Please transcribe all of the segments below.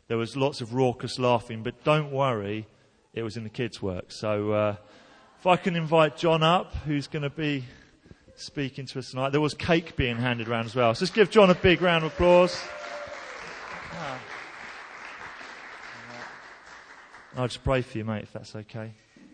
there was lots of raucous laughing, but don't worry, it was in the kids' work. So if I can invite John up, who's going to be speaking to us tonight. There was cake being handed around as well. So let's give John a big round of applause. I'll just pray for you, mate, if that's okay.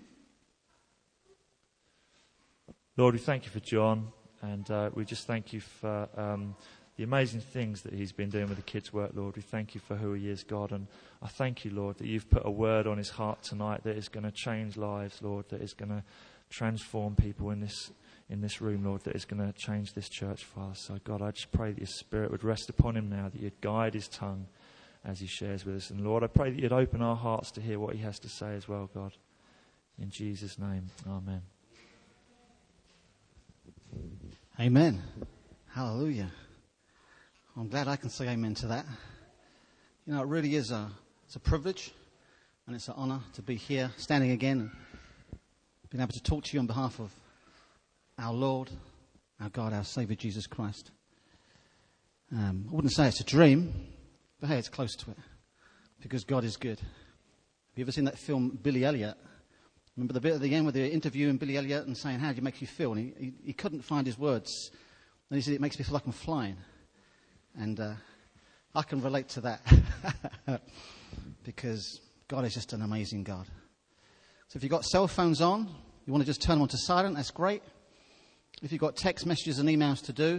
Lord, we thank you for John, and we just thank you for the amazing things that he's been doing with the kids' work, Lord. We thank you for who he is, God, and I thank you, Lord, that you've put a word on his heart tonight that is going to change lives, Lord, that is going to transform people in this room, Lord, that is going to change this church, Father. So, God, I just pray that your Spirit would rest upon him now, that you'd guide his tongue as he shares with us. And, Lord, I pray that you'd open our hearts to hear what he has to say as well, God. In Jesus' name, amen. Amen. Hallelujah. I'm glad I can say amen to that. You know, it really is it's a privilege and it's an honour to be here, standing again, and being able to talk to you on behalf of our Lord, our God, our Saviour, Jesus Christ. I wouldn't say it's a dream, but hey, it's close to it, because God is good. Have you ever seen that film, Billy Elliot? Remember the bit at the end where they're interviewing Billy Elliot and saying, how do you make you feel? And he couldn't find his words. And he said, it makes me feel like I'm flying. And I can relate to that because God is just an amazing God. So if you've got cell phones on, you want to just turn them on to silent, that's great. If you've got text messages and emails to do,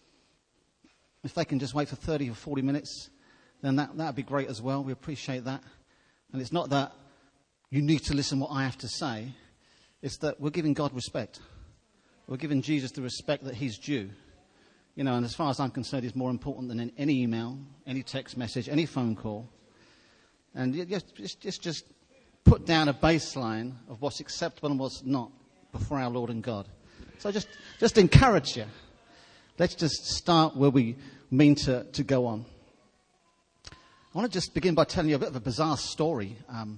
if they can just wait for 30 or 40 minutes, then that would be great as well. We appreciate that. And it's not that you need to listen to what I have to say. It's that we're giving God respect. We're giving Jesus the respect that he's due. You know, and as far as I'm concerned, it's more important than any email, any text message, any phone call. And just put down a baseline of what's acceptable and what's not before our Lord and God. So just encourage you. Let's just start where we mean to go on. I want to just begin by telling you a bit of a bizarre story.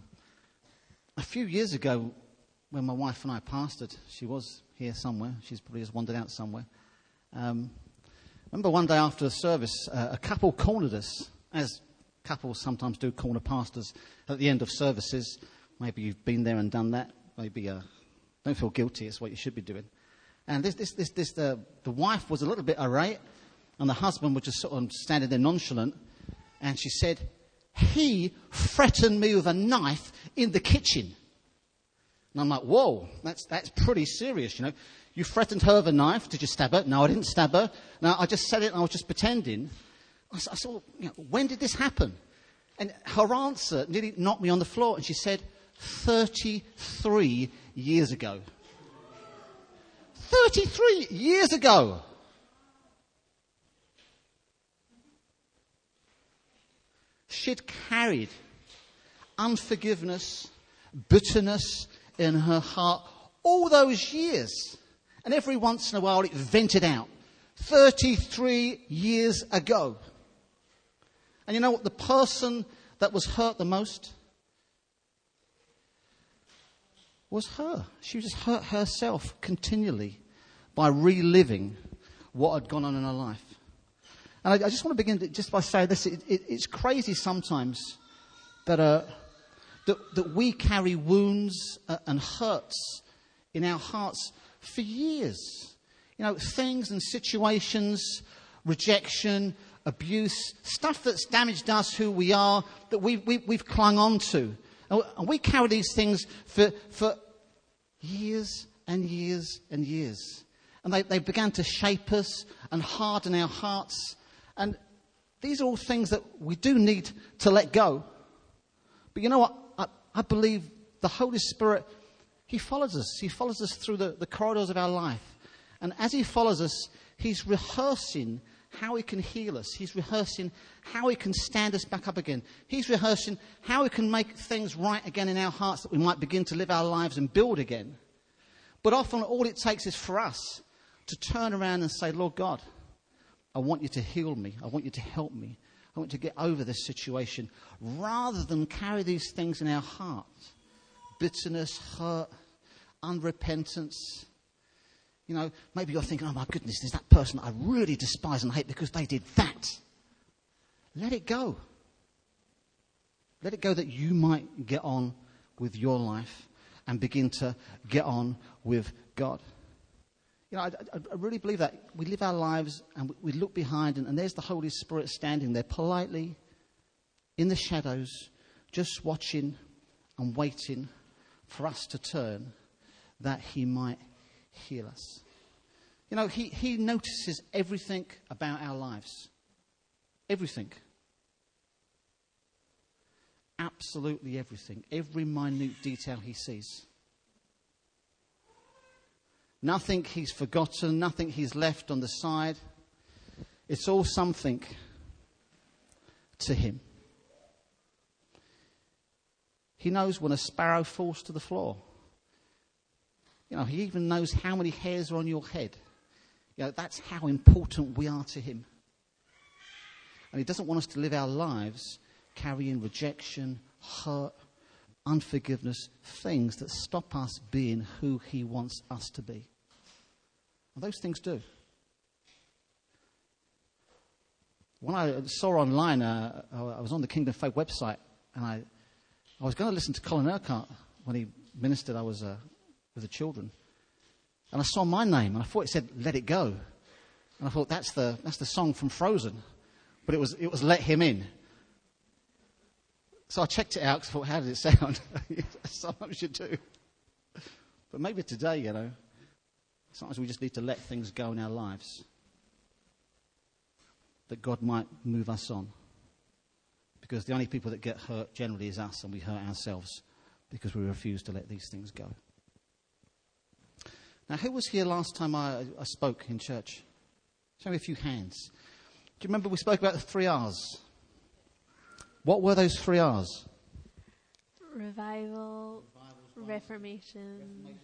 A few years ago, when my wife and I pastored, she was here somewhere. She's probably just wandered out somewhere. Remember one day after the service, a couple cornered us, as couples sometimes do corner pastors at the end of services. Maybe you've been there and done that. Maybe don't feel guilty. It's what you should be doing. And the wife was a little bit irate, and the husband was just sort of standing there nonchalant. And she said, he threatened me with a knife in the kitchen. And I'm like, whoa, that's pretty serious, you know. You threatened her with a knife. Did you stab her? No, I didn't stab her. No, I just said it and I was just pretending. I said, you know, when did this happen? And her answer nearly knocked me on the floor. And she said, 33 years ago. 33 years ago. She'd carried unforgiveness, bitterness in her heart all those years. And every once in a while it vented out. 33 years ago. And you know what? The person that was hurt the most was her. She just hurt herself continually by reliving what had gone on in her life. And I just want to begin just by saying this. It's crazy sometimes that we carry wounds and hurts in our hearts for years. You know, things and situations, rejection, abuse, stuff that's damaged us, who we are, that we've clung on to. And we carry these things for years and years and years. And they began to shape us and harden our hearts. And these are all things that we do need to let go. But you know what? I believe the Holy Spirit, he follows us. He follows us through the corridors of our life. And as he follows us, he's rehearsing how he can heal us. He's rehearsing how he can stand us back up again. He's rehearsing how he can make things right again in our hearts, that we might begin to live our lives and build again. But often all it takes is for us to turn around and say, Lord God, I want you to heal me. I want you to help me. I want you to get over this situation, rather than carry these things in our hearts. Bitterness, hurt, unrepentance. You know, maybe you're thinking, oh my goodness, there's that person I really despise and hate because they did that. Let it go. Let it go that you might get on with your life and begin to get on with God. You know, I really believe that we live our lives and we look behind and there's the Holy Spirit standing there politely in the shadows, just watching and waiting for us to turn that he might heal us. You know, he notices everything about our lives. Everything. Absolutely everything. Every minute detail he sees. Nothing he's forgotten, nothing he's left on the side. It's all something to him. He knows when a sparrow falls to the floor. You know, he even knows how many hairs are on your head. You know, that's how important we are to him. And he doesn't want us to live our lives carrying rejection, hurt, unforgiveness, things that stop us being who he wants us to be. And those things do. When I saw online, I was on the Kingdom of Faith website, and I was going to listen to Colin Urquhart when he ministered. I was with the children, and I saw my name, and I thought it said "Let It Go," and I thought that's the song from Frozen, but it was "Let Him In." So I checked it out because I thought, how did it sound? Sometimes you do, but maybe today, you know, sometimes we just need to let things go in our lives, that God might move us on. Because the only people that get hurt generally is us, and we hurt ourselves because we refuse to let these things go. Now, who was here last time I spoke in church? Show me a few hands. Do you remember we spoke about the 3 R's? What were those 3 R's? Revival, Reformation.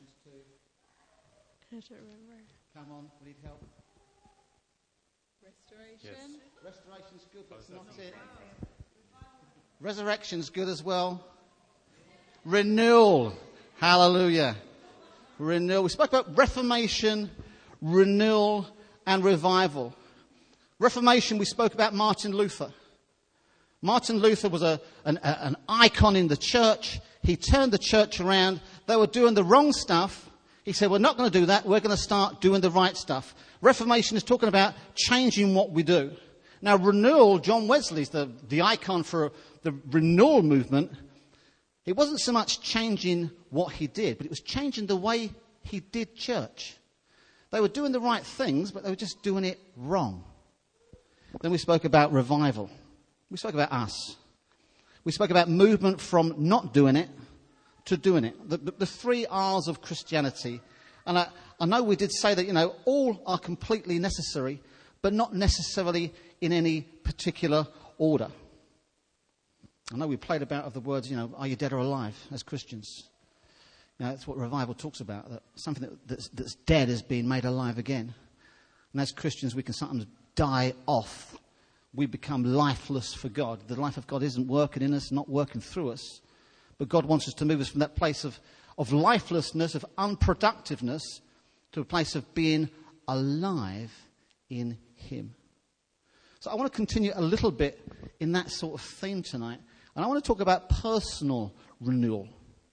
I don't remember. Come on, we need help. Restoration. Yes. Restoration's good, but it's not it. Resurrection's good as well. Renewal. Hallelujah. Renewal. We spoke about reformation, renewal, and revival. Reformation, we spoke about Martin Luther. Martin Luther was an icon in the church. He turned the church around. They were doing the wrong stuff. He said, we're not going to do that. We're going to start doing the right stuff. Reformation is talking about changing what we do. Now, renewal, John Wesley's the icon for the renewal movement. It wasn't so much changing what he did, but it was changing the way he did church. They were doing the right things, but they were just doing it wrong. Then we spoke about revival. We spoke about us. We spoke about movement from not doing it to doing it. The 3 R's of Christianity. And I know we did say that, you know, all are completely necessary, but not necessarily in any particular order. I know we played about of the words, you know, are you dead or alive as Christians? You know, that's what revival talks about, that something that's dead is being made alive again. And as Christians, we can sometimes die off. We become lifeless for God. The life of God isn't working in us, not working through us. But God wants us to move us from that place of lifelessness, of unproductiveness, to a place of being alive in Him. So I want to continue a little bit in that sort of theme tonight. And I want to talk about personal renewal.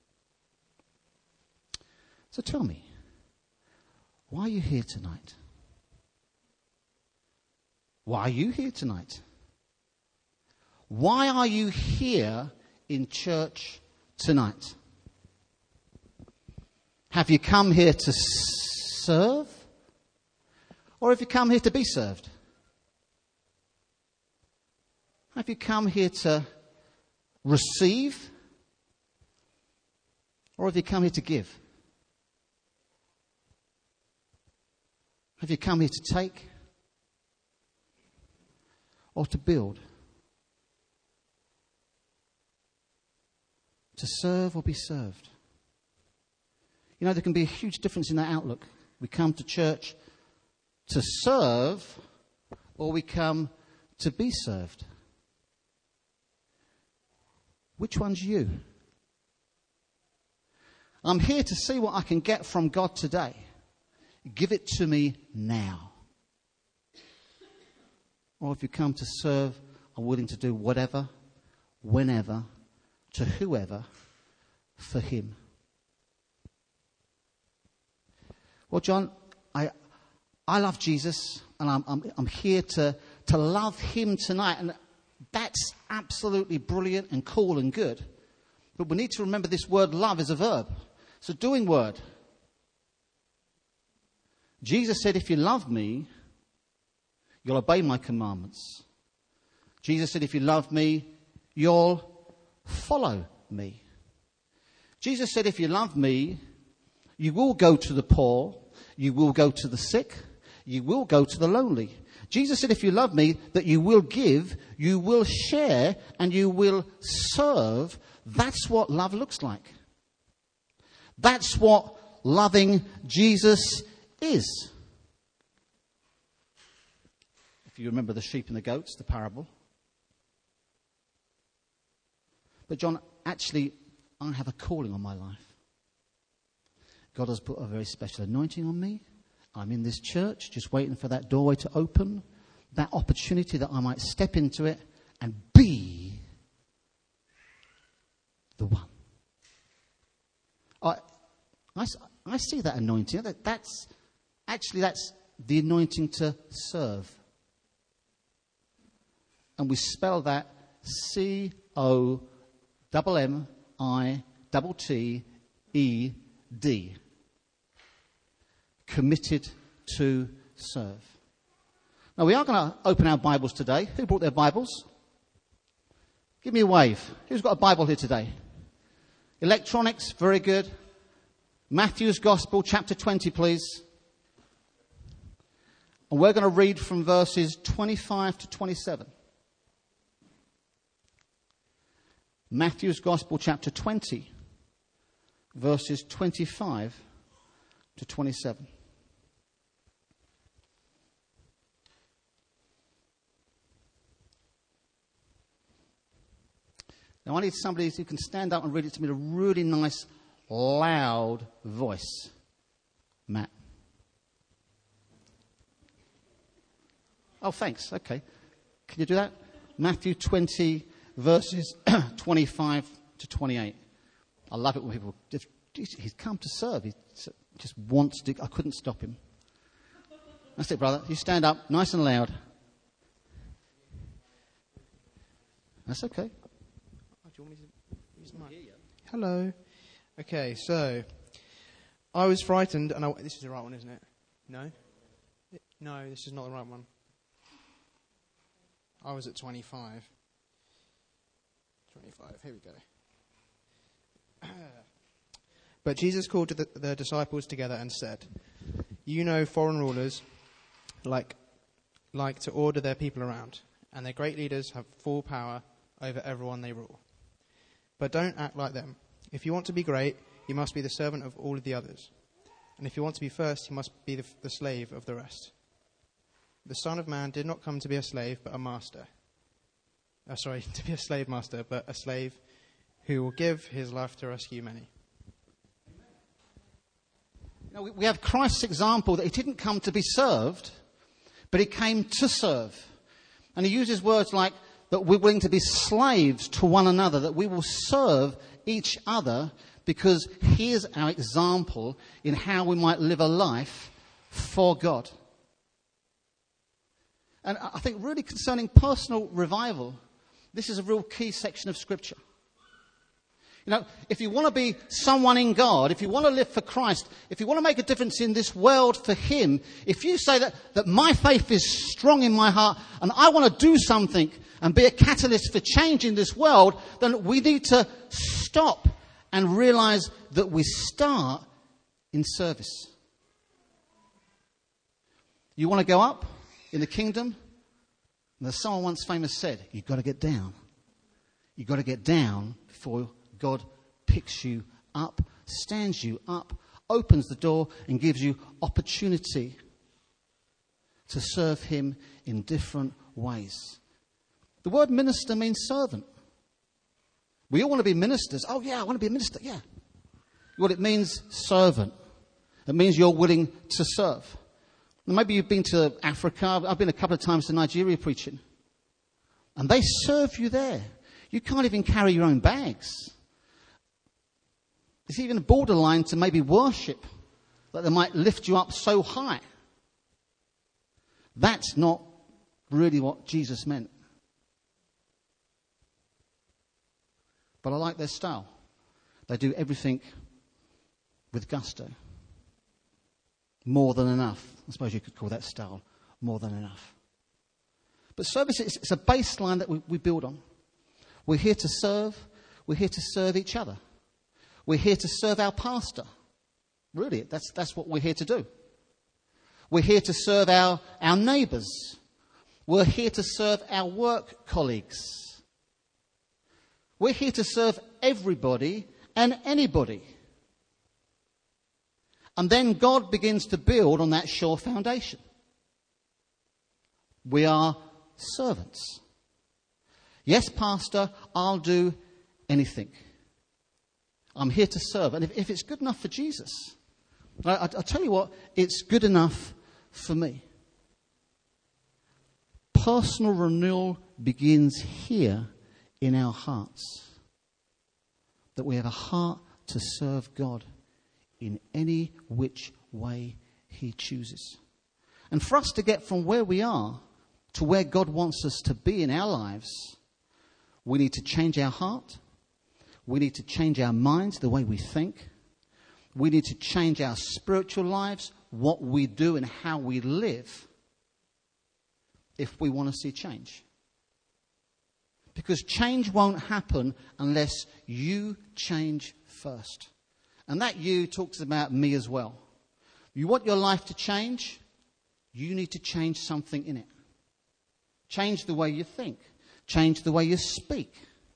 So tell me, why are you here tonight? Why are you here tonight? Why are you here in church tonight? Have you come here to serve? Or have you come here to be served? Have you come here to receive? Or have you come here to give? Have you come here to take? Or to build? To serve or be served? You know, there can be a huge difference in that outlook. We come to church to serve, or we come to be served. Which one's you? I'm here to see what I can get from God today. Give it to me now. Or if you come to serve, I'm willing to do whatever, whenever, to whoever for him. Well, John, I love Jesus, and I'm here to love him tonight, and that's absolutely brilliant and cool and good. But we need to remember this word love is a verb. It's a doing word. Jesus said, if you love me, you'll obey my commandments. Jesus said, if you love me, you'll follow me. Jesus said, if you love me, you will go to the poor, you will go to the sick, you will go to the lonely. Jesus said, if you love me, that you will give, you will share, and you will serve. That's what love looks like. That's what loving Jesus is. If you remember the sheep and the goats, the parable. But John, actually, I have a calling on my life. God has put a very special anointing on me. I'm in this church, just waiting for that doorway to open, that opportunity that I might step into it and be the one. I see that anointing. That's the anointing to serve. And we spell that COMMITTED. Committed to serve. Now, we are going to open our Bibles today. Who brought their Bibles? Give me a wave. Who's got a Bible here today? Electronics, very good. Matthew's Gospel, chapter 20, please. And we're going to read from verses 25 to 27. Matthew's Gospel, chapter 20, verses 25 to 27. Now, I need somebody who can stand up and read it to me in a really nice, loud voice. Matt. Oh, thanks. Okay. Can you do that? Matthew 20, verses 25 to 28. I love it when people... He's come to serve. He just wants to... I couldn't stop him. That's it, brother. You stand up, nice and loud. That's okay. Do you want me to use the mic? Hello. Okay, so I was frightened, and this is the right one, isn't it? No? No, this is not the right one. I was at 25. 25, here we go. But Jesus called the disciples together and said, you know foreign rulers like to order their people around, and their great leaders have full power over everyone they rule. But don't act like them. If you want to be great, you must be the servant of all of the others. And if you want to be first, you must be the slave of the rest. The Son of Man did not come to be a slave, but a master. To be a slave master, but a slave who will give his life to rescue many. Now, we have Christ's example that he didn't come to be served, but he came to serve. And he uses words like, that we're willing to be slaves to one another, that we will serve each other because he is our example in how we might live a life for God. And I think really concerning personal revival, this is a real key section of Scripture. You know, if you want to be someone in God, if you want to live for Christ, if you want to make a difference in this world for him, if you say that my faith is strong in my heart and I want to do something and be a catalyst for change in this world, then we need to stop and realize that we start in service. You want to go up in the kingdom? And as someone once famous said, you've got to get down. You've got to get down before God picks you up, stands you up, opens the door and gives you opportunity to serve him in different ways. The word minister means servant. We all want to be ministers. Oh yeah, I want to be a minister, yeah. What it means, servant. It means you're willing to serve. Maybe you've been to Africa. I've been a couple of times to Nigeria preaching. And they serve you there. You can't even carry your own bags. It's even borderline to maybe worship, that they might lift you up so high. That's not really what Jesus meant. But I like their style. They do everything with gusto. More than enough. I suppose you could call that style more than enough. But service, it's a baseline that we build on. We're here to serve. We're here to serve each other. We're here to serve our pastor. Really, that's what we're here to do. We're here to serve our neighbours. We're here to serve our work colleagues. We're here to serve everybody and anybody. And then God begins to build on that sure foundation. We are servants. Yes, Pastor, I'll do anything. I'm here to serve. And if it's good enough for Jesus, I'll tell you what, it's good enough for me. Personal renewal begins here in our hearts. That we have a heart to serve God in any which way He chooses. And for us to get from where we are to where God wants us to be in our lives, we need to change our heart. We need to change our minds, the way we think. We need to change our spiritual lives, what we do and how we live, if we want to see change. Because change won't happen unless you change first. And that you talks about me as well. You want your life to change? You need to change something in it. Change the way you think. Change the way you speak.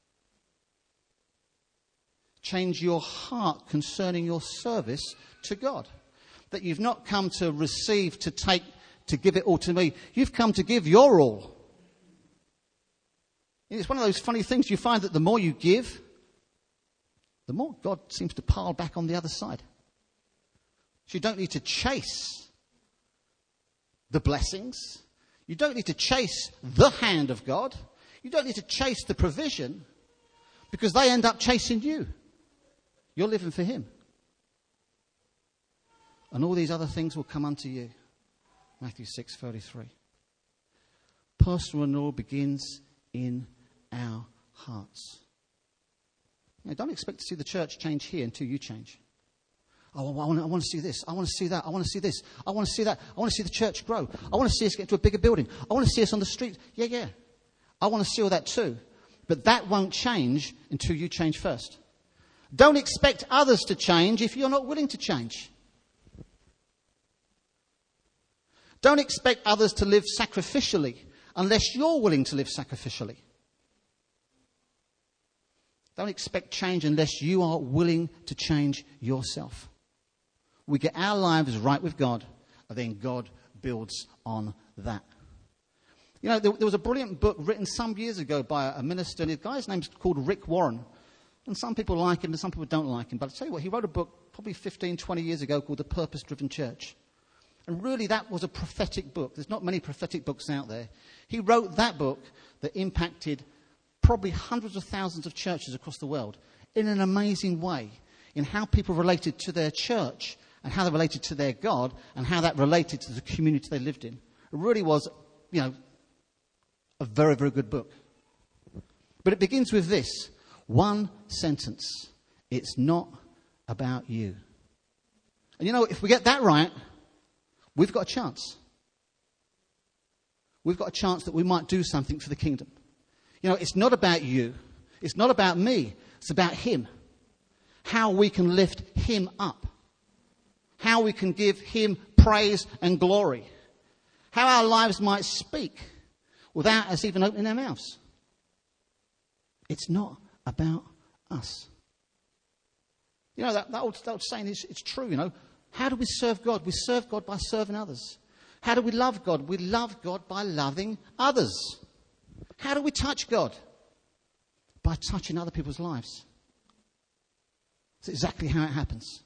Change your heart concerning your service to God. That you've not come to receive, to take, to give it all to me. You've come to give your all. It's one of those funny things. You find that the more you give, the more God seems to pile back on the other side. So you don't need to chase the blessings. You don't need to chase the hand of God. You don't need to chase the provision, because they end up chasing you. You're living for Him. And all these other things will come unto you. Matthew 6:33. Personal renewal begins in our hearts. Now, don't expect to see the church change here until you change. Oh, I want to see this. I want to see that. I want to see this. I want to see that. I want to see the church grow. I want to see us get to a bigger building. I want to see us on the street. Yeah. I want to see all that too. But that won't change until you change first. Don't expect others to change if you're not willing to change. Don't expect others to live sacrificially unless you're willing to live sacrificially. Don't expect change unless you are willing to change yourself. We get our lives right with God, and then God builds on that. You know, there was a brilliant book written some years ago by a minister, and the guy's name's called Rick Warren. And some people like him and some people don't like him. But I'll tell you what, he wrote a book probably 15, 20 years ago called The Purpose-Driven Church. And really that was a prophetic book. There's not many prophetic books out there. He wrote that book that impacted probably hundreds of thousands of churches across the world in an amazing way, in how people related to their church and how they related to their God and how that related to the community they lived in. It really was, a very, very good book. But it begins with this one sentence: it's not about you. And if we get that right, we've got a chance. We've got a chance that we might do something for the kingdom. It's not about you. It's not about me. It's about Him. How we can lift Him up. How we can give Him praise and glory. How our lives might speak without us even opening our mouths. It's not about us. That old saying is it's true, How do we serve God? We serve God by serving others. How do we love God? We love God by loving others. How do we touch God? By touching other people's lives. That's exactly how it happens.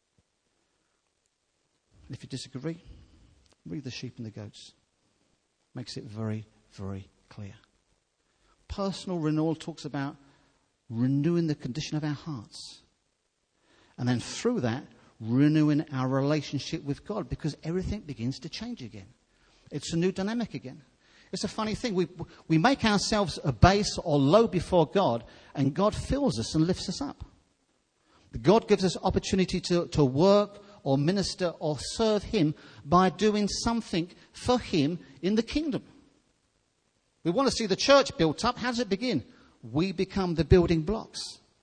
And if you disagree, read the sheep and the goats. makes it very, very clear. Personal renewal talks about renewing the condition of our hearts. And then through that, renewing our relationship with God, because everything begins to change again. It's a new dynamic again. It's a funny thing. We make ourselves a base or low before God, and God fills us and lifts us up. God gives us opportunity to work or minister or serve Him by doing something for Him in the kingdom. We want to see the church built up. How does it begin? We become the building blocks.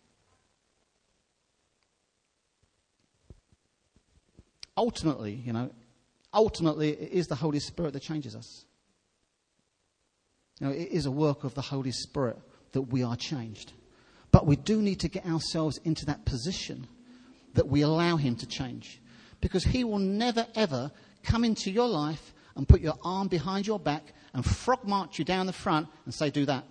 Ultimately, it is the Holy Spirit that changes us. It is a work of the Holy Spirit that we are changed. But we do need to get ourselves into that position that we allow Him to change. Because He will never, ever come into your life and put your arm behind your back and frog march you down the front and say, do that.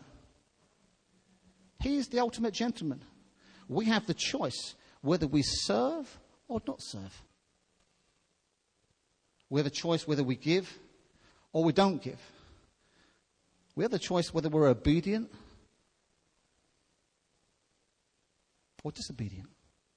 He is the ultimate gentleman. We have the choice whether we serve or not serve. We have a choice whether we give or we don't give. We have the choice whether we're obedient or disobedient.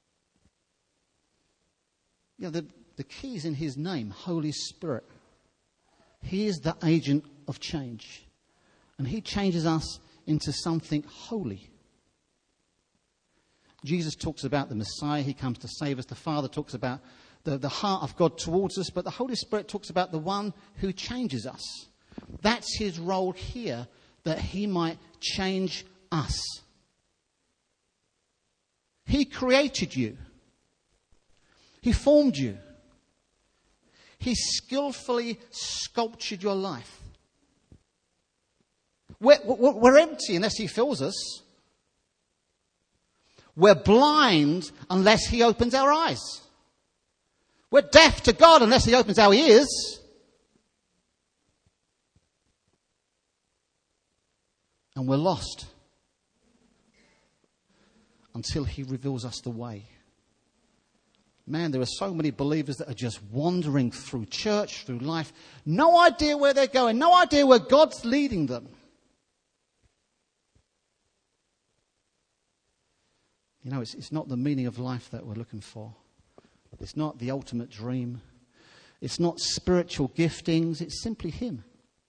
The key is in His name, Holy Spirit. He is the agent of change. And He changes us into something holy. Jesus talks about the Messiah. He comes to save us. The Father talks about the heart of God towards us. But the Holy Spirit talks about the one who changes us. That's His role here, that He might change us. He created you. He formed you. He skillfully sculptured your life. We're empty unless He fills us. We're blind unless He opens our eyes. We're deaf to God unless He opens our ears. And we're lost until He reveals us the way. Man, there are so many believers that are just wandering through church, through life. No idea where they're going. No idea where God's leading them. It's not the meaning of life that we're looking for. It's not the ultimate dream. It's not spiritual giftings. It's simply Him.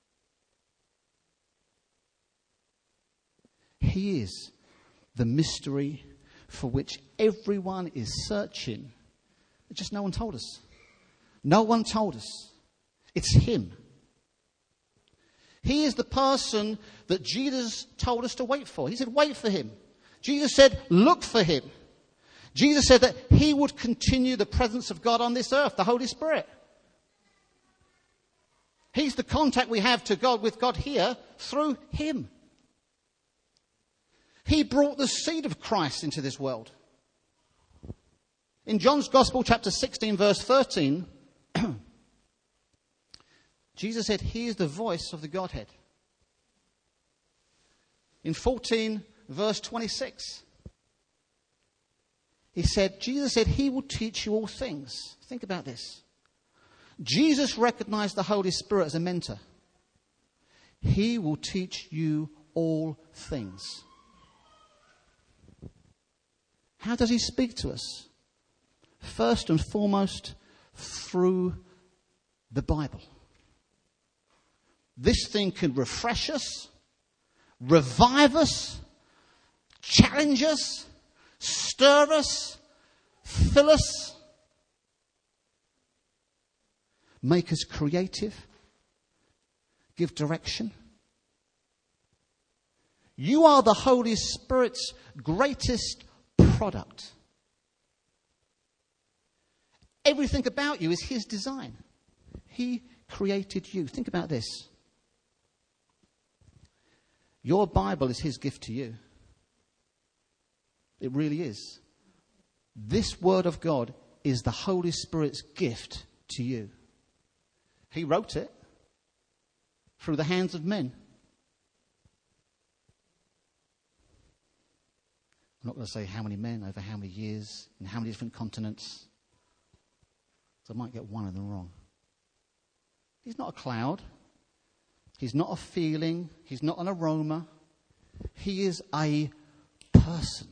He is the mystery for which everyone is searching. Just no one told us. No one told us. It's Him. He is the person that Jesus told us to wait for. He said, wait for Him. Jesus said, look for Him. Jesus said that He would continue the presence of God on this earth, the Holy Spirit. He's the contact we have to God with God here through Him. He brought the seed of Christ into this world. In John's Gospel, chapter 16, verse 13, Jesus said, He is the voice of the Godhead. In 14, verse 26, Jesus said, He will teach you all things. Think about this. Jesus recognized the Holy Spirit as a mentor. He will teach you all things. How does He speak to us? First and foremost, through the Bible. This thing can refresh us, revive us, challenge us, stir us, fill us, make us creative, give direction. You are the Holy Spirit's greatest product. Everything about you is His design. He created you. Think about this. Your Bible is His gift to you. It really is. This Word of God is the Holy Spirit's gift to you. He wrote it through the hands of men. I'm not going to say how many men, over how many years, in how many different continents. So I might get one of them wrong. He's not a cloud. He's not a feeling. He's not an aroma. He is a person.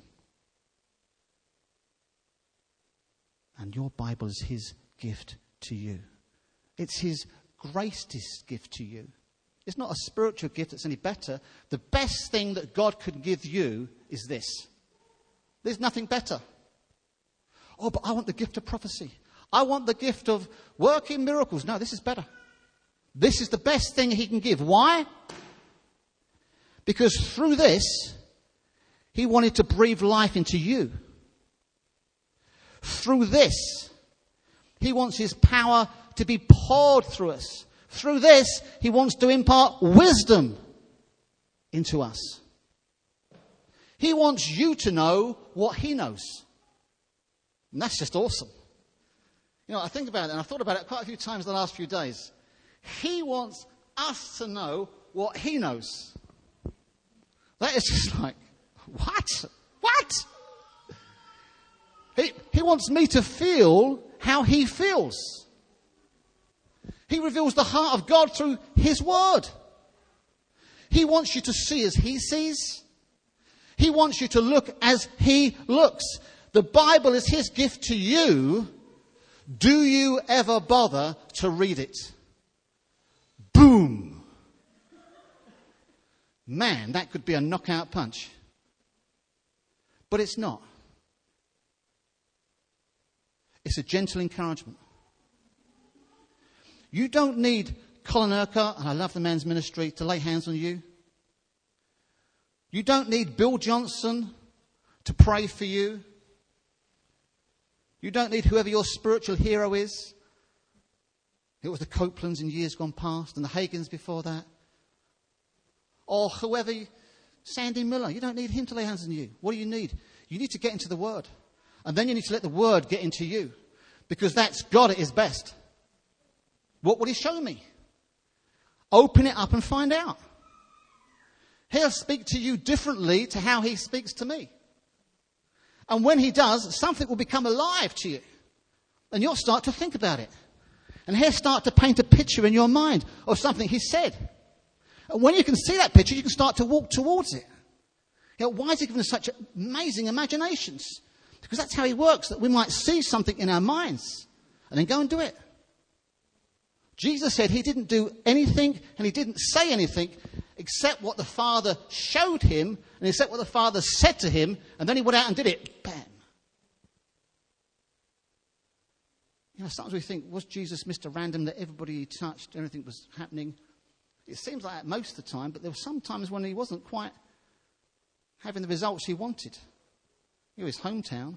And your Bible is his gift to you. It's his greatest gift to you. It's not a spiritual gift that's any better. The best thing that God could give you is this. There's nothing better. Oh, but I want the gift of prophecy. I want the gift of working miracles. No, this is better. This is the best thing he can give. Why? Because through this, he wanted to breathe life into you. Through this, he wants his power to be poured through us. Through this, he wants to impart wisdom into us. He wants you to know what he knows. And that's just awesome. You know, I think about it, and I've thought about it quite a few times the last few days. He wants us to know what he knows. That is just like, what? What? He wants me to feel how he feels. He reveals the heart of God through his word. He wants you to see as he sees. He wants you to look as he looks. The Bible is his gift to you. Do you ever bother to read it? Boom. Man, that could be a knockout punch. But it's not. It's a gentle encouragement. You don't need Colin Urquhart, and I love the man's ministry, to lay hands on you. You don't need Bill Johnson to pray for you. You don't need whoever your spiritual hero is. It was the Copelands in years gone past, and the Hagins before that. Or whoever, Sandy Miller. You don't need him to lay hands on you. What do you need? You need to get into the Word. And then you need to let the Word get into you. Because that's God at his best. What would he show me? Open it up and find out. He'll speak to you differently to how he speaks to me. And when he does, something will become alive to you. And you'll start to think about it. And he'll start to paint a picture in your mind of something he said. And when you can see that picture, you can start to walk towards it. You know, why is he giving us such amazing imaginations? Because that's how he works, that we might see something in our minds and then go and do it. Jesus said he didn't do anything and he didn't say anything except what the Father showed him and except what the Father said to him, and then he went out and did it. Bam. You know, sometimes we think, was Jesus Mr. Random, that everybody he touched, everything was happening? It seems like that most of the time, but there were some times when he wasn't quite having the results he wanted. You know, his hometown.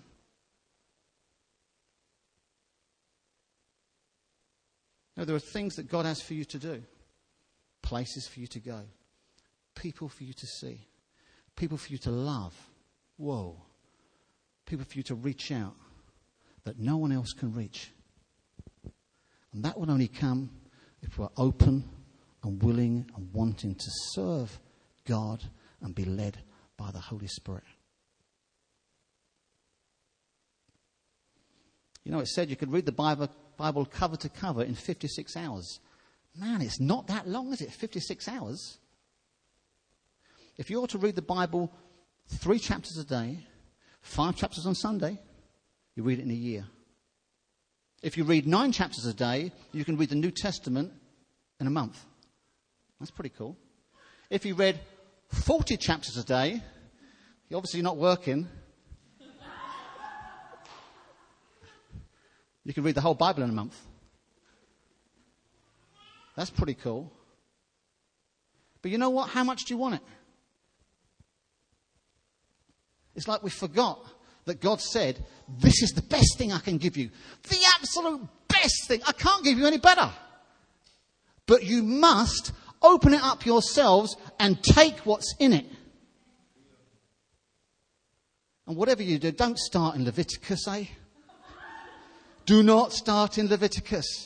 No, there are things that God has for you to do. Places for you to go. People for you to see. People for you to love. Whoa. People for you to reach out that no one else can reach. And that will only come if we're open and willing and wanting to serve God and be led by the Holy Spirit. You know, it said you could read the Bible cover to cover in 56 hours. Man, it's not that long, is it? 56 hours. If you were to read the Bible 3 chapters a day, 5 chapters on Sunday, you read it in a year. If you read 9 chapters a day, you can read the New Testament in a month. That's pretty cool. If you read 40 chapters a day, you're obviously not working. You can read the whole Bible in a month. That's pretty cool. But you know what? How much do you want it? It's like we forgot that God said, this is the best thing I can give you. The absolute best thing. I can't give you any better. But you must open it up yourselves and take what's in it. And whatever you do, don't start in Leviticus, eh? Do not start in Leviticus.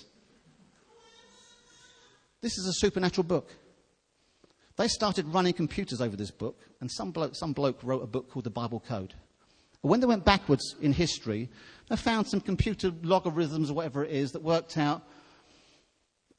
This is a supernatural book. They started running computers over this book, and some bloke wrote a book called the Bible Code. And when they went backwards in history, they found some computer logarithms or whatever it is that worked out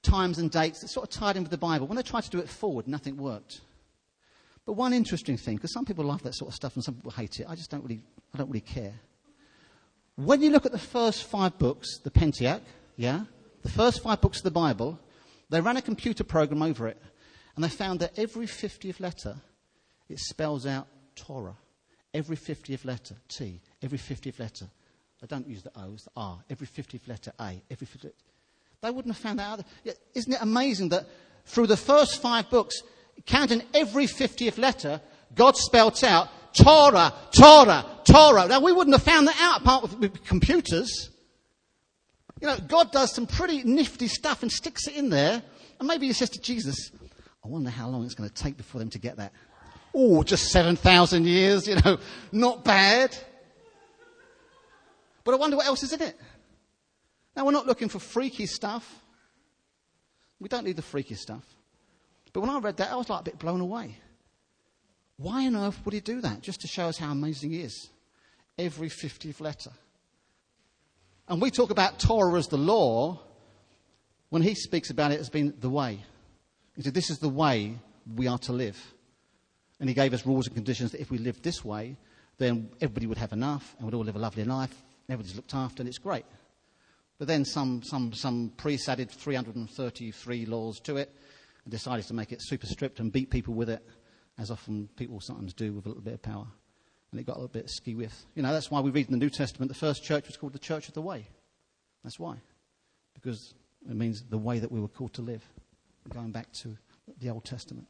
times and dates that sort of tied in with the Bible. When they tried to do it forward, nothing worked. But one interesting thing, because some people love that sort of stuff and some people hate it, I don't really care. When you look at the first 5 books, the Pentateuch, the first 5 books of the Bible, they ran a computer program over it, and they found that every 50th letter, it spells out Torah. Every 50th letter, T. Every 50th letter. They don't use the O, it's the R. Every 50th letter, A. Every 50th. They wouldn't have found that out. Isn't it amazing that through the first 5 books, counting every 50th letter, God spelt out Torah, Torah, Torah. Now, we wouldn't have found that out apart with computers. You know, God does some pretty nifty stuff and sticks it in there. And maybe he says to Jesus, I wonder how long it's going to take before them to get that. Oh, just 7,000 years, not bad. But I wonder what else is in it. Now, we're not looking for freaky stuff. We don't need the freaky stuff. But when I read that, I was like a bit blown away. Why on earth would he do that? Just to show us how amazing he is. Every 50th letter. And we talk about Torah as the law, when he speaks about it as being the way. He said, this is the way we are to live. And he gave us rules and conditions that if we lived this way, then everybody would have enough and we'd all live a lovely life. And everybody's looked after and it's great. But then some priests added 333 laws to it and decided to make it super strict and beat people with it, as often people sometimes do with a little bit of power. And it got a little bit skew-with. That's why we read in the New Testament the first church was called the Church of the Way. That's why. Because it means the way that we were called to live. Going back to the Old Testament.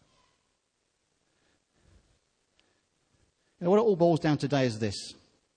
What it all boils down today is this.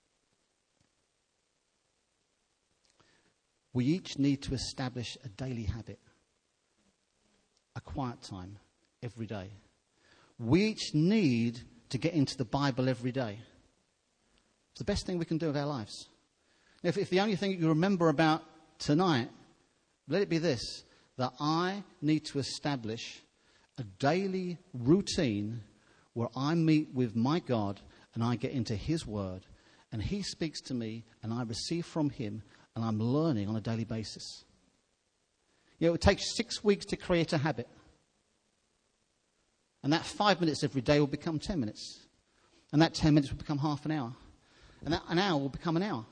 We each need to establish a daily habit. A quiet time every day. We each need to get into the Bible every day. It's the best thing we can do with our lives. If the only thing you remember about tonight, let it be this, that I need to establish a daily routine where I meet with my God and I get into his word and he speaks to me and I receive from him and I'm learning on a daily basis. It takes 6 weeks to create a habit. And that 5 minutes every day will become 10 minutes. And that 10 minutes will become half an hour. And that an hour will become an hour.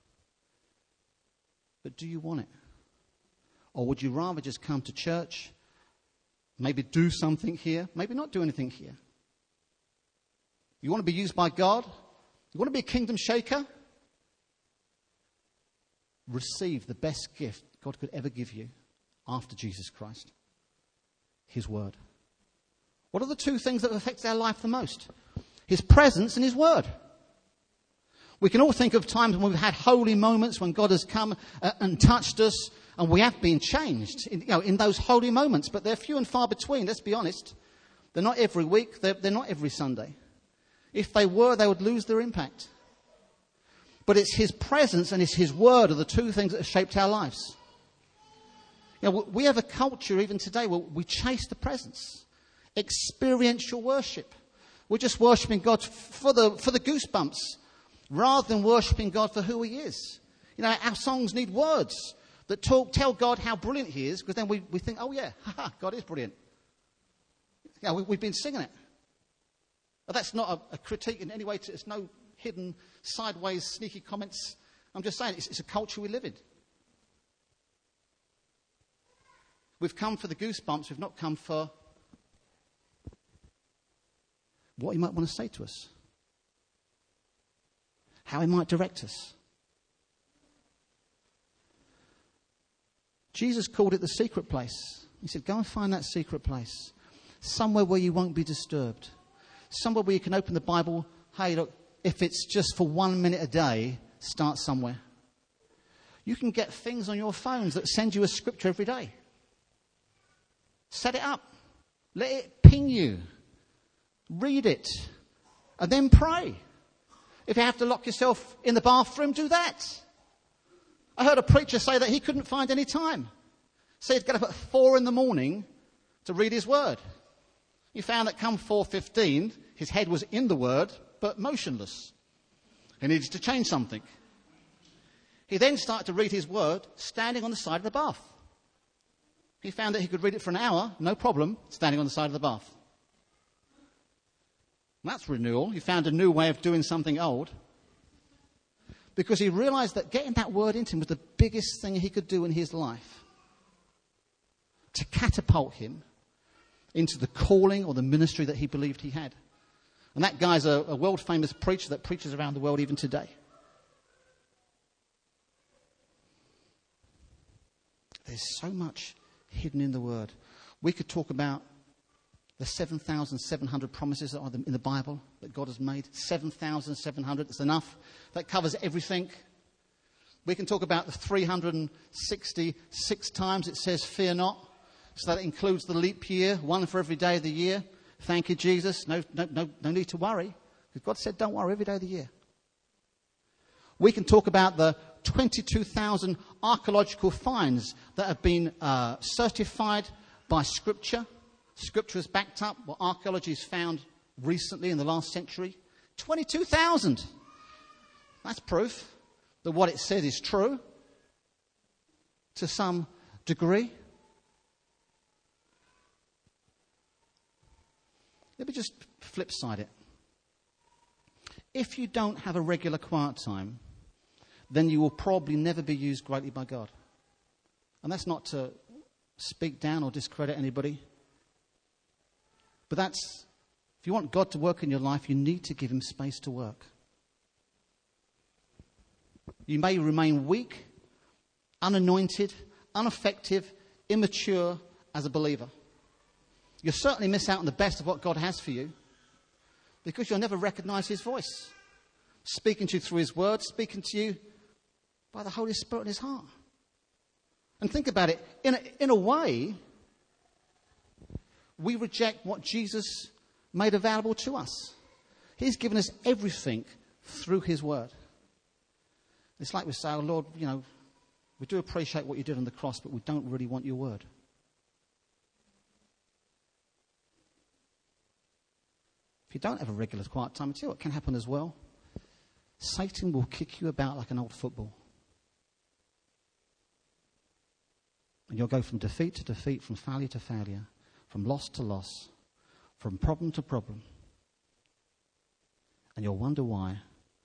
But do you want it? Or would you rather just come to church, maybe do something here, maybe not do anything here? You want to be used by God? You want to be a kingdom shaker? Receive the best gift God could ever give you after Jesus Christ. His word. What are the 2 things that affect our life the most? His presence and his word. We can all think of times when we've had holy moments when God has come and touched us and we have been changed in those holy moments. But they're few and far between, let's be honest. They're not every week. They're not every Sunday. If they were, they would lose their impact. But it's his presence and it's his word are the 2 things that have shaped our lives. We have a culture even today where we chase the presence. Experiential worship. We're just worshipping God for the goosebumps rather than worshipping God for who he is. Our songs need words that tell God how brilliant he is, because then we think, oh yeah, God is brilliant. We've been singing it. But that's not a critique in any way. It's no hidden, sideways, sneaky comments. I'm just saying it's a culture we live in. We've come for the goosebumps. We've not come for what he might want to say to us. How he might direct us. Jesus called it the secret place. He said, go and find that secret place. Somewhere where you won't be disturbed. Somewhere where you can open the Bible. Hey, look, if it's just for 1 minute a day, start somewhere. You can get things on your phones that send you a scripture every day. Set it up. Let it ping you. Read it. And then pray. If you have to lock yourself in the bathroom, do that. I heard a preacher say that he couldn't find any time. So he'd get up at 4 a.m. to read his word. He found that come 4:15, his head was in the word, but motionless. He needed to change something. He then started to read his word standing on the side of the bath. He found that he could read it for an hour, no problem, standing on the side of the bath. And that's renewal. He found a new way of doing something old. Because he realized that getting that word into him was the biggest thing he could do in his life to catapult him into the calling or the ministry that he believed he had. And that guy's a world-famous preacher that preaches around the world even today. There's so much hidden in the word. We could talk about the 7,700 promises that are in the Bible that God has made. 7,700, that's enough. That covers everything. We can talk about the 366 times it says fear not. So that includes the leap year, one for every day of the year. Thank you, Jesus. No need to worry. Because God said don't worry every day of the year. We can talk about the 22,000 archaeological finds that have been certified by Scripture. Scripture has backed up what archaeology has found recently in the last century. 22,000. That's proof that what it said is true to some degree. Let me just flip side it. If you don't have a regular quiet time, then you will probably never be used greatly by God. And that's not to speak down or discredit anybody. But that's, if you want God to work in your life, you need to give him space to work. You may remain weak, unanointed, ineffective, immature as a believer. You'll certainly miss out on the best of what God has for you because you'll never recognize his voice, speaking to you through his word, speaking to you by the Holy Spirit in his heart. And think about it, in a way, we reject what Jesus made available to us. He's given us everything through his word. It's like we say, oh Lord, we do appreciate what you did on the cross, but we don't really want your word. If you don't have a regular quiet time, tell you what can happen as well. Satan will kick you about like an old football. And you'll go from defeat to defeat, from failure to failure, from loss to loss, from problem to problem. And you'll wonder why.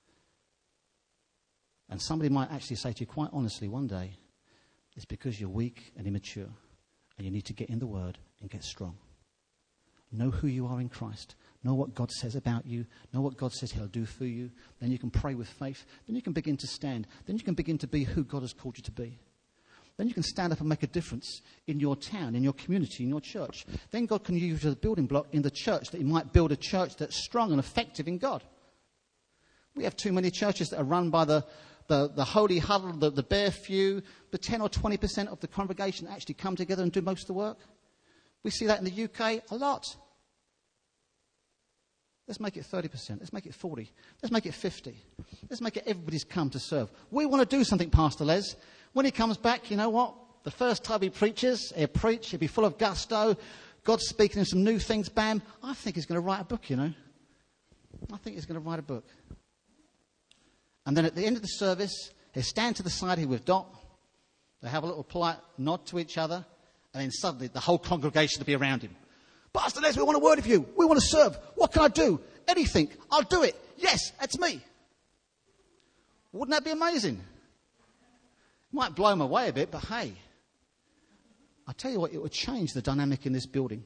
And somebody might actually say to you quite honestly one day, it's because you're weak and immature and you need to get in the word and get strong. Know who you are in Christ. Know what God says about you. Know what God says he'll do for you. Then you can pray with faith. Then you can begin to stand. Then you can begin to be who God has called you to be. Then you can stand up and make a difference in your town, in your community, in your church. Then God can use you as a building block in the church, that he might build a church that's strong and effective in God. We have too many churches that are run by the holy huddle, the bare few. The 10 or 20% of the congregation actually come together and do most of the work. We see that in the UK a lot. Let's make it 30%. Let's make it 40%. Let's make it 50%. Let's make it everybody's come to serve. We want to do something, Pastor Les. When he comes back, you know what? The first time he preaches, he'll preach, he'll be full of gusto. God's speaking in some new things, bam. I think he's going to write a book, I think he's going to write a book. And then at the end of the service, he'll stand to the side here with Dot. They have a little polite nod to each other. And then suddenly the whole congregation will be around him. Pastor Les, we want a word of you. We want to serve. What can I do? Anything. I'll do it. Yes, that's me. Wouldn't that be amazing? It might blow him away a bit, but hey, I tell you what, it would change the dynamic in this building.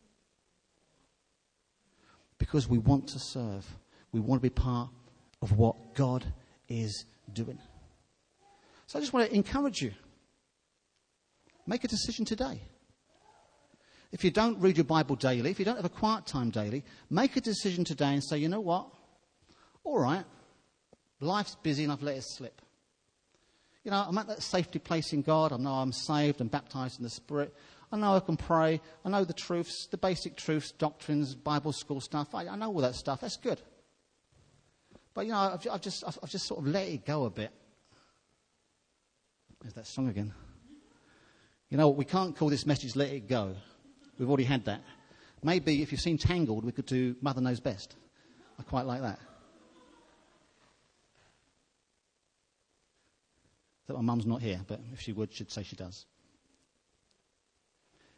Because we want to serve. We want to be part of what God is doing. So I just want to encourage you. Make a decision today. If you don't read your Bible daily, if you don't have a quiet time daily, make a decision today and say, you know what? All right, life's busy and I've let it slip. I'm at that safety place in God. I know I'm saved and baptized in the Spirit. I know I can pray. I know the truths, the basic truths, doctrines, Bible school stuff. I know all that stuff. That's good. But, I've just sort of let it go a bit. There's that song again. We can't call this message Let It Go. We've already had that. Maybe if you've seen Tangled, we could do Mother Knows Best. I quite like that. That my mum's not here, but if she would, she'd say she does.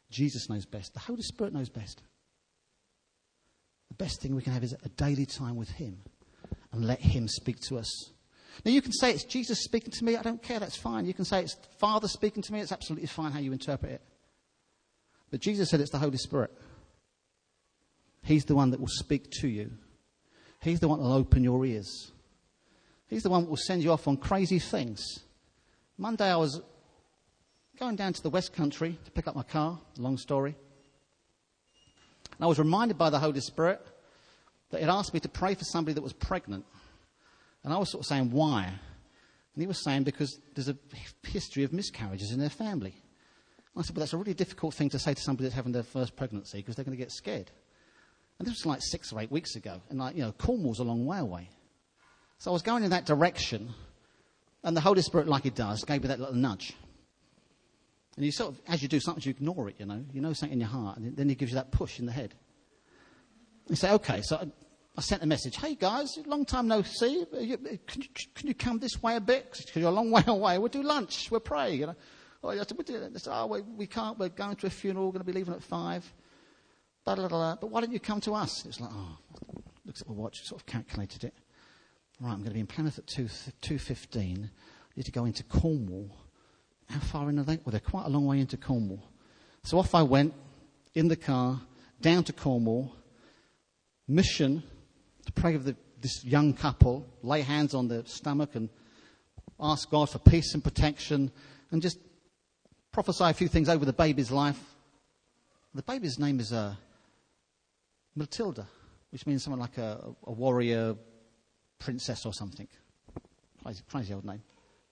Jesus knows best. The Holy Spirit knows best. The best thing we can have is a daily time with him and let him speak to us. Now, you can say it's Jesus speaking to me. I don't care. That's fine. You can say it's Father speaking to me. It's absolutely fine how you interpret it. But Jesus said it's the Holy Spirit. He's the one that will speak to you. He's the one that will open your ears. He's the one that will send you off on crazy things. Monday I was going down to the West Country to pick up my car. Long story. And I was reminded by the Holy Spirit that it asked me to pray for somebody that was pregnant. And I was sort of saying, why? And he was saying, because there's a history of miscarriages in their family. And I said, well, that's a really difficult thing to say to somebody that's having their first pregnancy, because they're going to get scared. And this was like 6 or 8 weeks ago. And Cornwall's a long way away. So I was going in that direction. And the Holy Spirit, like he does, gave me that little nudge. And you sort of, as you do something, you ignore it, You know something in your heart. And then he gives you that push in the head. And you say, okay. So I sent a message. Hey, guys, long time no see. Can you come this way a bit? Because you're a long way away. We'll do lunch. We'll pray, Oh, I said, they said, we can't. We're going to a funeral. We're going to be leaving at 5. Blah, blah, blah. But why don't you come to us? It's like, looks at my watch, sort of calculated it. Right, I'm going to be in Plymouth at 2:15. I need to go into Cornwall. How far in are they? Well, they're quite a long way into Cornwall. So off I went, in the car, down to Cornwall. Mission to pray with this young couple, lay hands on their stomach and ask God for peace and protection, and just prophesy a few things over the baby's life. The baby's name is Matilda, which means something like a warrior princess or something. Crazy old name.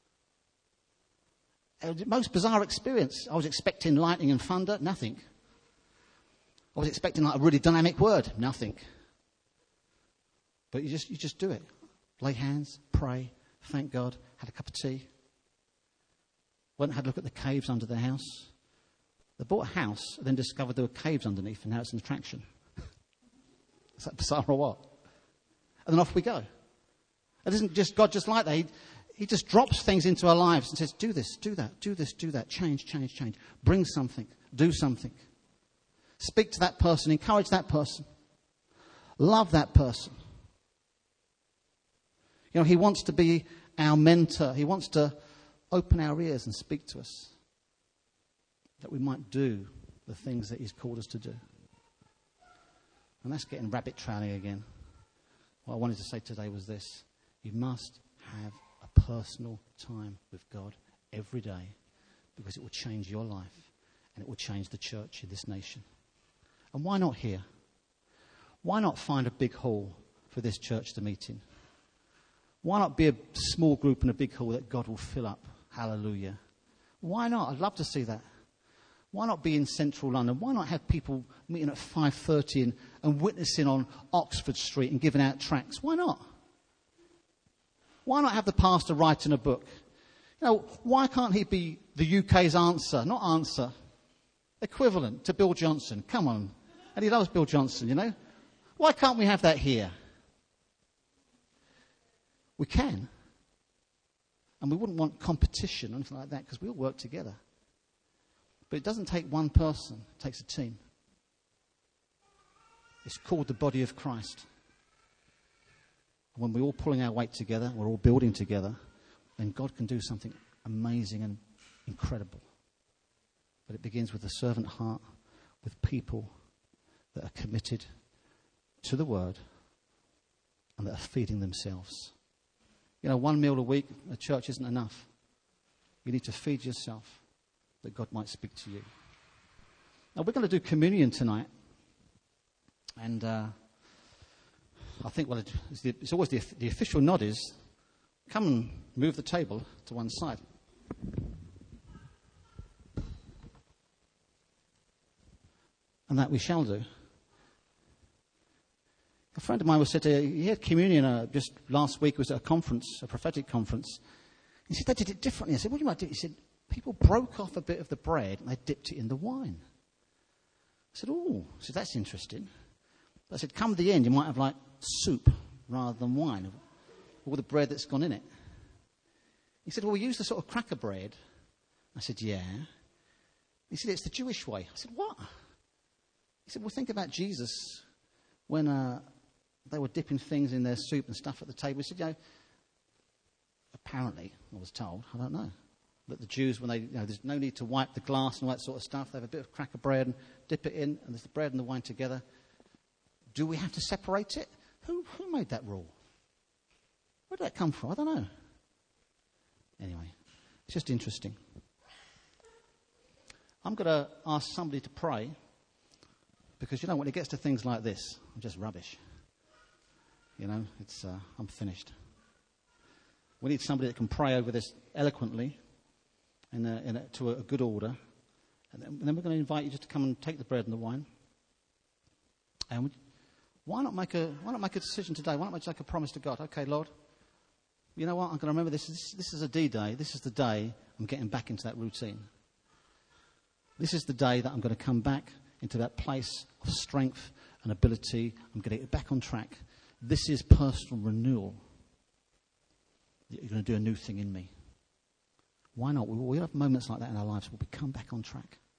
Most bizarre experience. I was expecting lightning and thunder. Nothing. I was expecting like a really dynamic word. Nothing. But you just do it. Lay hands, pray, thank God, had a cup of tea. Went and had a look at the caves under their house. They bought a house and then discovered there were caves underneath, and now it's an attraction. Is that bizarre or what? And then off we go. It isn't just God just like that. He just drops things into our lives and says, do this, do that, do this, do that. Change, change, change. Bring something. Do something. Speak to that person. Encourage that person. Love that person. He wants to be our mentor. He wants to open our ears and speak to us, that we might do the things that he's called us to do. And that's getting rabbit trailing again. What I wanted to say today was this. You must have a personal time with God every day, because it will change your life and it will change the church in this nation. And why not here? Why not find a big hall for this church to meet in? Why not be a small group in a big hall that God will fill up? Hallelujah. Why not? I'd love to see that. Why not be in central London? Why not have people meeting at 5:30 and witnessing on Oxford Street and giving out tracts? Why not? Why not have the pastor writing a book? Why can't he be the UK's answer? Not answer. Equivalent to Bill Johnson. Come on. And he loves Bill Johnson, Why can't we have that here? We can. And we wouldn't want competition or anything like that, because we all work together. But it doesn't take one person. It takes a team. It's called the body of Christ. And when we're all pulling our weight together, we're all building together, then God can do something amazing and incredible. But it begins with a servant heart, with people that are committed to the word and that are feeding themselves. 1 meal a week at church isn't enough. You need to feed yourself that God might speak to you. Now, we're going to do communion tonight. And I think it's always the official nod is, come and move the table to one side. And that we shall do. A friend of mine was said he had communion just last week. It was at a conference, a prophetic conference. He said they did it differently. I said, what do you might do? He said, people broke off a bit of the bread and they dipped it in the wine. I said, that's interesting. But I said, come to the end, you might have like soup rather than wine, all the bread that's gone in it. He said, well, we use the sort of cracker bread. I said, yeah. He said, it's the Jewish way. I said, what? He said, well, think about Jesus when they were dipping things in their soup and stuff at the table. He said, apparently, I was told, I don't know, that the Jews, when they, there's no need to wipe the glass and all that sort of stuff. They have a bit of cracker bread and dip it in, and there's the bread and the wine together. Do we have to separate it? Who made that rule? Where did that come from? I don't know. Anyway, it's just interesting. I'm going to ask somebody to pray, because, when it gets to things like this, I'm just rubbish. I'm finished. We need somebody that can pray over this eloquently to a good order. And then we're going to invite you just to come and take the bread and the wine. And why not make a decision today? Why not make a promise to God? Okay, Lord, you know what? I'm going to remember this. This is a D-Day. This is the day I'm getting back into that routine. This is the day that I'm going to come back into that place of strength and ability. I'm going to get back on track. This is personal renewal. You're going to do a new thing in me. Why not? We have moments like that in our lives where we come back on track.